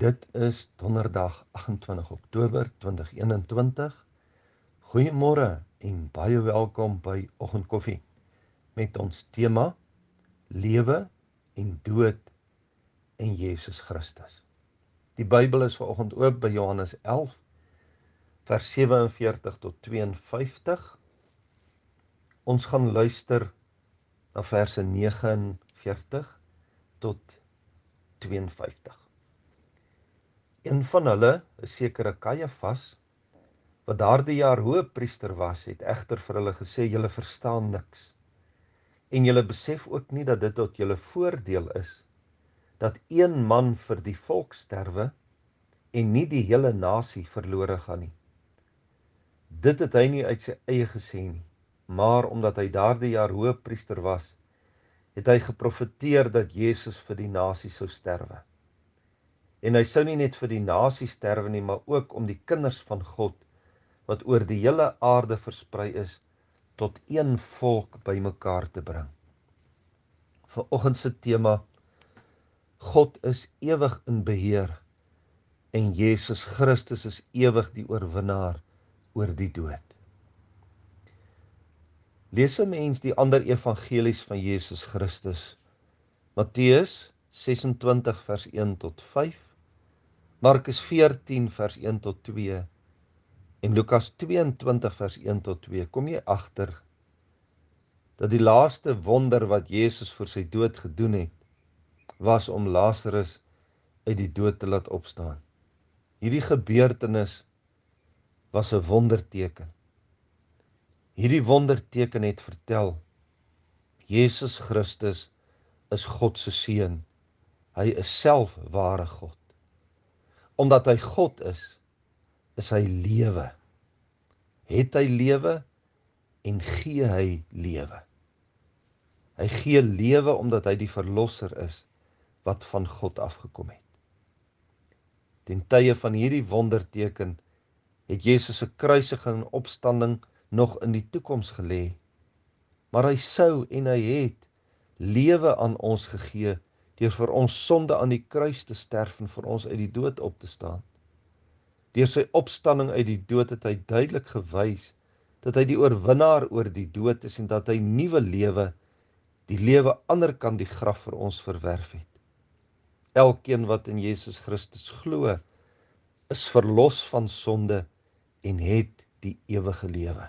Dit is donderdag 28 Oktober 2021. Goeiemôre en baie welkom by Oggendkoffie met ons tema Lewe en Dood in Jesus Christus. Die Bybel is vanoggend oop by Johannes 11 vers 47 tot 52. Ons gaan luister na verse 49 tot 52. Een van hulle, 'n sekere Kajafas, wat daardie jaar hoëpriester was, het egter vir hulle gesê: "Julle verstaan niks. En julle besef ook nie dat dit tot julle voordeel is dat een man vir die volk sterwe en nie die hele nasie verlore gaan nie." Dit het hy nie uit sy eie gesê nie, maar omdat hy daardie jaar hoëpriester was, het hy geprofeteer dat Jesus vir die nasie sou sterwe. En hy sou nie net vir die nasie sterwe nie, maar ook om die kinders van God wat oor die hele aarde versprei is, tot een volk bymekaar te bring. Vanoggend se tema: God is ewig in beheer en Jesus Christus is ewig die oorwinnaar oor die dood. Lees 'n mens die ander evangelies van Jesus Christus, Matteus 26 vers 1 tot 5, Markus 14 vers 1 tot 2 en Lukas 22 vers 1 tot 2, kom jy agter dat die laaste wonder wat Jesus vir sy dood gedoen het, was om Lazarus uit die dood te laat opstaan. Hierdie gebeurtenis was 'n wonderteken. Hierdie wonderteken het vertel: Jesus Christus is God se seun. Hy is self ware God. Omdat hy God is hy lewe. Het hy lewe en gee hy lewe. Hy gee lewe omdat hy die verlosser is wat van God afgekom het. Ten tye van hierdie wonderteken het Jesus se kruisiging en opstanding nog in die toekoms gelê, maar hy sou en hy het lewe aan ons gegee deur vir ons sonde aan die kruis te sterf en vir ons uit die dood op te staan. Deur sy opstanding uit die dood het hy duidelik gewys dat hy die oorwinnaar oor die dood is en dat hy nuwe lewe, die lewe anderkant die graf vir ons verwerf het. Elkeen wat in Jesus Christus glo, is verlos van sonde en het die ewige lewe.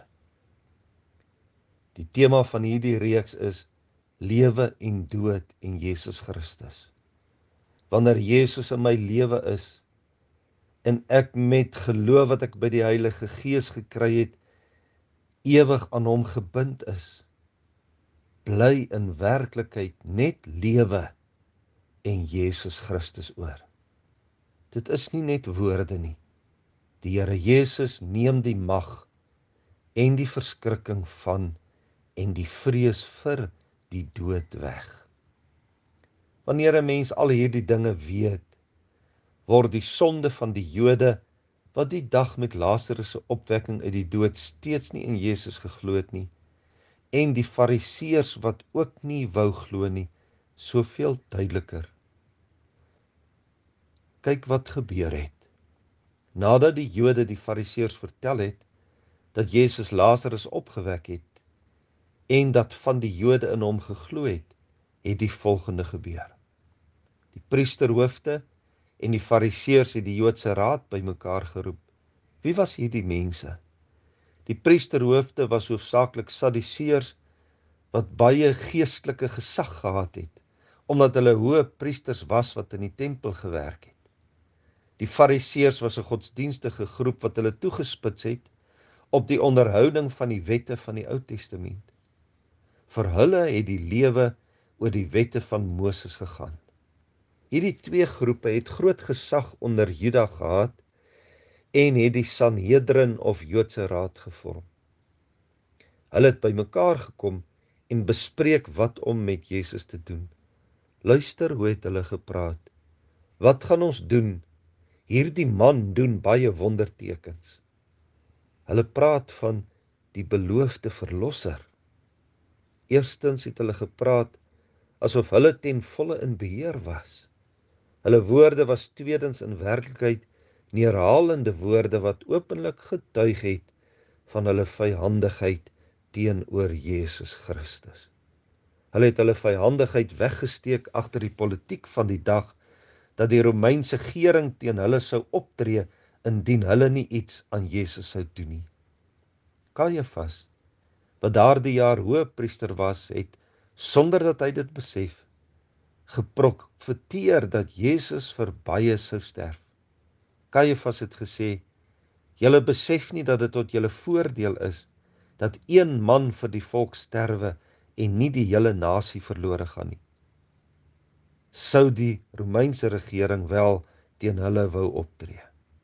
Die tema van hierdie reeks is lewe en dood in Jesus Christus. Wanneer Jesus in my lewe is en ek met geloof wat ek by die Heilige Gees gekry het, ewig aan hom gebind is, bly in werklikheid net lewe en Jesus Christus oor. Dit is nie net woorde nie. Die Here Jesus neem die mag en die verskrikking van en die vrees vir die dood weg. Wanneer 'n mens al hierdie dinge weet, word die sonde van die Jode wat die dag met Lazarus se opwekking uit die dood steeds nie in Jesus geglo het nie, en die Fariseërs wat ook nie wou glo nie, soveel duideliker. Kyk wat gebeur het. Nadat die Jode die Fariseërs vertel het dat Jesus Lazarus opgewek het en dat van die Jode in hom geglo het, het die volgende gebeur. Die priesterhoofde en die Fariseërs het die Joodse raad bymekaar geroep. Wie was hierdie mense? Die priesterhoofde was hoofsaaklik Sadduseërs wat baie geestelike gesag gehad het, omdat hulle hoë priesters was wat in die tempel gewerk het. Die Fariseërs was 'n godsdienstige groep wat hulle toegespits het op die onderhouding van die wette van die Ou Testament. Vir hulle het die lewe oor die wette van Moses gegaan. Hierdie twee groepe het groot gesag onder Juda gehad en het die Sanhedrin of Joodse raad gevorm. Hulle het bymekaar gekom en bespreek wat om met Jesus te doen. Luister hoe het hulle gepraat. Wat gaan ons doen? Hierdie man doen baie wondertekens. Hulle praat van die beloofde verlosser. Eerstens het hulle gepraat asof hulle ten volle in beheer was. Hulle woorde was tweedens in werklikheid neerhalende woorde wat openlik getuig het van hulle vyhandigheid teenoor Jesus Christus. Hulle het hulle vyhandigheid weggesteek agter die politiek van die dag, dat die Romeinse regering teen hulle sou optree indien hulle nie iets aan Jesus sou doen nie. Kajafas, wat daardie jaar hoëpriester was, het, sonder dat hy dit besef, geprofeteer dat Jesus vir baie sou sterf. Kajafas het gesê, julle besef nie dat dit tot julle voordeel is, dat een man vir die volk sterwe en nie die hele nasie verlore gaan nie. Sou die Romeinse regering wel teen hulle wou optree.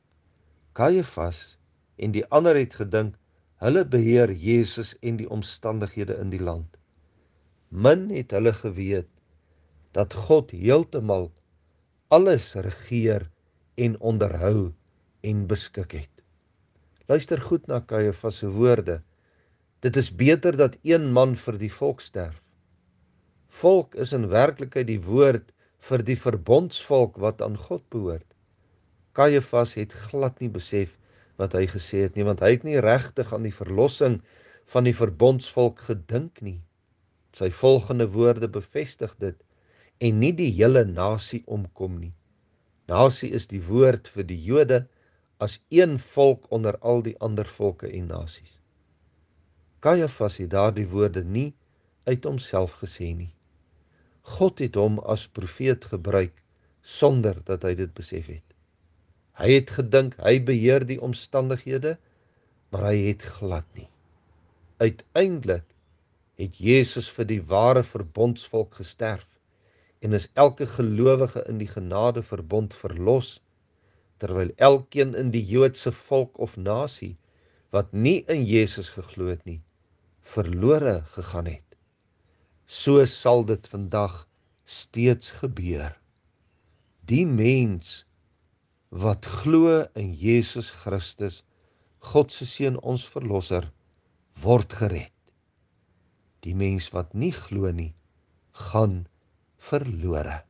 Kajafas en die ander het gedink, hulle beheer Jesus en die omstandighede in die land. Min het hulle geweet, dat God heeltemal alles regeer en onderhou en beskik het. Luister goed na Kajafas se woorde. Dit is beter dat een man vir die volk sterf. Volk is in werklikheid die woord vir die verbondsvolk wat aan God behoort. Kajafas het glad nie besef wat hy gesê het nie, want hy het nie regtig aan die verlossing van die verbondsvolk gedink nie. Sy volgende woorde bevestig dit, en nie die hele nasie omkom nie. Nasie is die woord vir die Jode as een volk onder al die ander volke en nasies. Kajafas het daardie woorde nie uit homself gesê nie. God het hom as profeet gebruik sonder dat hy dit besef het. Hy het gedink hy beheer die omstandighede, maar hy het glad nie. Uiteindelik het Jesus vir die ware verbondsvolk gesterf en is elke gelowige in die genadeverbond verlos, terwyl elkeen in die Joodse volk of nasie wat nie in Jesus geglo het nie, verlore gegaan het. So sal dit vandag steeds gebeur. Die mens wat glo in Jesus Christus, God se seun ons verlosser, word gered. Die mens wat nie glo nie, gaan verlore.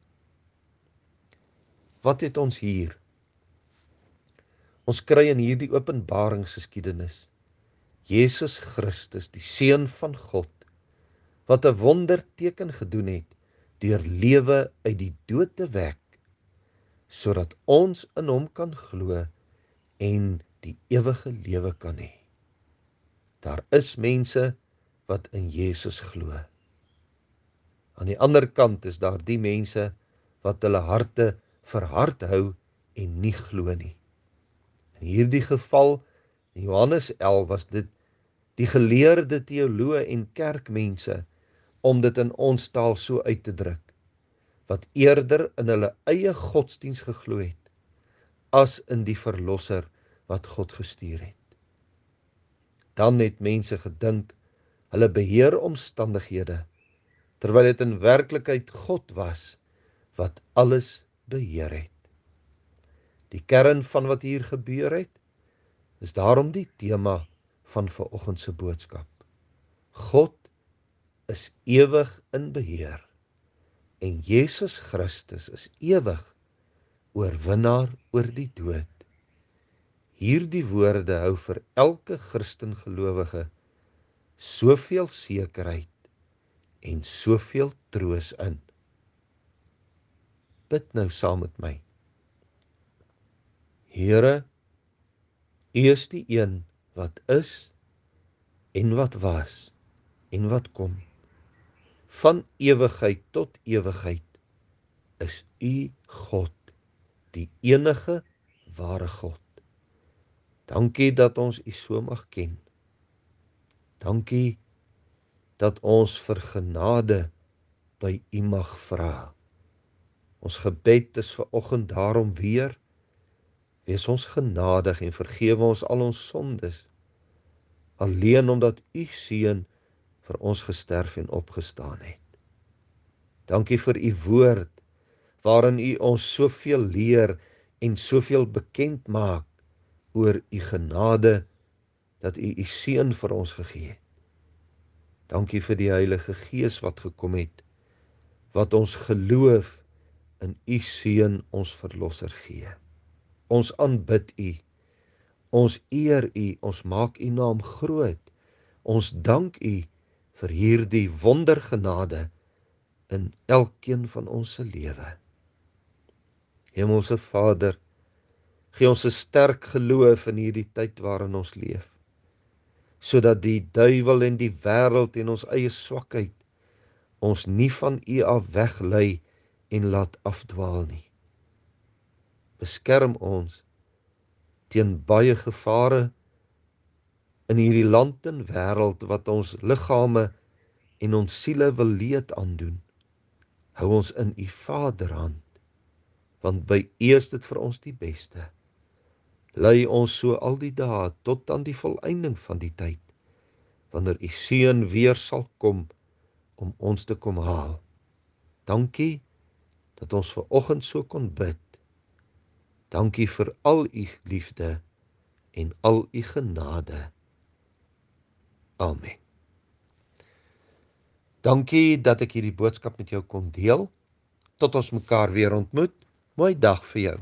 Wat het ons hier? Ons kry in hierdie openbaringsgeskiedenis Jesus Christus, die seun van God, wat 'n wonderteken gedoen het deur lewe uit die dood te wek, sodat ons in hom kan glo en die ewige lewe kan hê. Daar is mense wat in Jesus glo. Aan die ander kant is daar die mense wat hulle harte verhard hou en nie glo nie. In hierdie geval, in Johannes 11, was dit die geleerde teoloë en kerkmense, om dit in ons taal so uit te druk, wat eerder in hulle eie godsdiens geglo het, as in die verlosser wat God gestuur het. Dan het mense gedink, hulle beheer omstandighede, terwyl dit in werklikheid God was, wat alles beheer het. Die kern van wat hier gebeur het, is daarom die tema van vanoggend se boodskap. God is ewig in beheer, en Jesus Christus is ewig oorwinnaar oor die dood. Hierdie woorde hou vir elke Christen gelowige soveel sekerheid en soveel troos in. Bid nou saam met my. Here, U is die een wat is en wat was en wat kom. Van ewigheid tot ewigheid is U God, die enige ware God. Dankie dat ons U so mag ken. Dankie dat ons vir genade by U mag vra. Ons gebed is vanoggend daarom weer, wees ons genadig en vergewe ons al ons sondes, alleen omdat U seun vir ons gesterf en opgestaan het. Dankie vir U woord, waarin U ons soveel leer en soveel bekend maak oor U genade, dat U U seun vir ons gegee het. Dankie vir die Heilige Gees wat gekom het, wat ons geloof in u Seun ons Verlosser gee. Ons aanbid u, ons eer u, ons maak u naam groot, ons dank u vir hierdie wondergenade in elkeen van ons se lewe. Hemelse Vader, gee ons 'n sterk geloof in hierdie tyd waarin ons leef, sodat die duiwel en die wêreld en ons eie swakheid ons nie van u af weglei en laat afdwaal nie. Beskerm ons teen baie gevare in hierdie land en wêreld wat ons liggame en ons siele wil leed aandoen. Hou ons in u Vaderhand, want by u is dit vir ons die beste. Lei ons so al die dae tot aan die volëinding van die tyd, wanneer u Seun weer sal kom om ons te kom haal. Dankie dat ons ver oggend so kon bid. Dankie vir al u liefde en al u genade. Amen. Dankie dat ek hierdie boodskap met jou kon deel. Tot ons mekaar weer ontmoet. Mooi dag vir jou.